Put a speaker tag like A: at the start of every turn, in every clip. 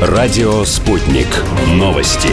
A: Радио «Спутник». Новости.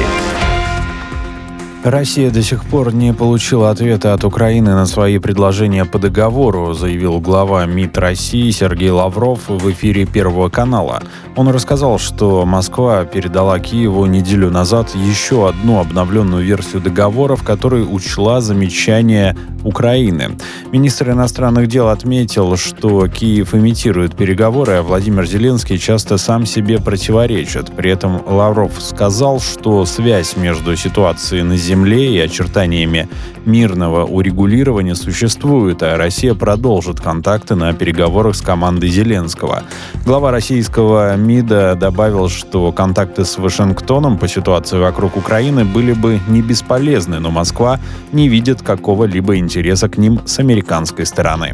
B: Россия до сих пор не получила ответа от Украины на свои предложения по договору, заявил глава МИД России Сергей Лавров в эфире Первого канала. Он рассказал, что Москва передала Киеву неделю назад еще одну обновленную версию договора, в которой учла замечания Украины. Министр иностранных дел отметил, что Киев имитирует переговоры, а Владимир Зеленский часто сам себе противоречит. При этом Лавров сказал, что связь между ситуацией на земле и очертаниями мирного урегулирования существует, а Россия продолжит контакты на переговорах с командой Зеленского. Глава российского МИДа добавил, что контакты с Вашингтоном по ситуации вокруг Украины были бы не бесполезны, но Москва не видит какого-либо интереса к ним с американской стороны.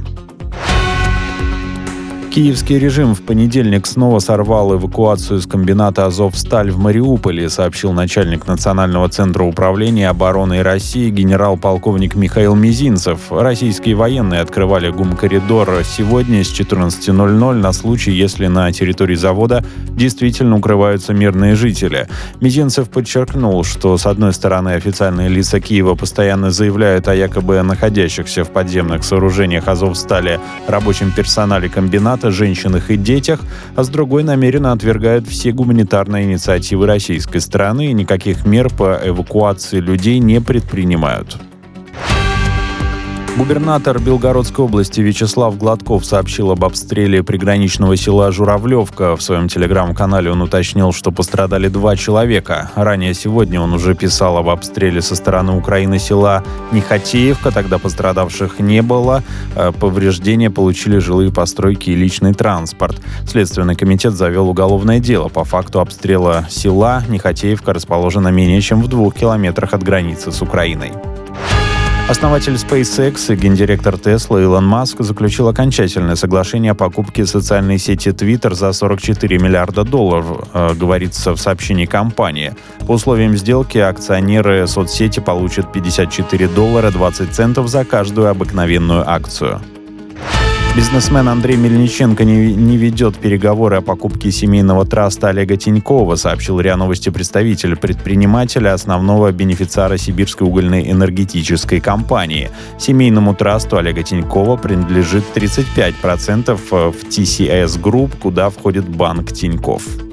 B: Киевский режим в понедельник снова сорвал эвакуацию с комбината «Азовсталь» в Мариуполе, сообщил начальник Национального центра управления обороной России генерал-полковник Михаил Мизинцев. Российские военные открывали гумкоридор сегодня с 14:00 на случай, если на территории завода действительно укрываются мирные жители. Мизинцев подчеркнул, что, с одной стороны, официальные лица Киева постоянно заявляют о якобы находящихся в подземных сооружениях «Азовстали» рабочем персонале комбината, женщинах и детях, а с другой намеренно отвергают все гуманитарные инициативы российской стороны и никаких мер по эвакуации людей не предпринимают. Губернатор Белгородской области Вячеслав Гладков сообщил об обстреле приграничного села Журавлевка. В своем телеграм-канале он уточнил, что пострадали 2 человека. Ранее сегодня он уже писал об обстреле со стороны Украины села Нехотеевка. Тогда пострадавших не было. Повреждения получили жилые постройки и личный транспорт. Следственный комитет завел уголовное дело по факту обстрела села. Нехотеевка расположена менее чем в 2 километрах от границы с Украиной. Основатель SpaceX и гендиректор Tesla Илон Маск заключил окончательное соглашение о покупке социальной сети Twitter за $44 миллиарда, говорится в сообщении компании. По условиям сделки акционеры соцсети получат $54.20 за каждую обыкновенную акцию. Бизнесмен Андрей Мельниченко не ведет переговоры о покупке семейного траста Олега Тинькова, сообщил РИА Новости представитель предпринимателя, основного бенефициара Сибирской угольной энергетической компании. Семейному трасту Олега Тинькова принадлежит 35% в TCS Group, куда входит банк Тинькофф.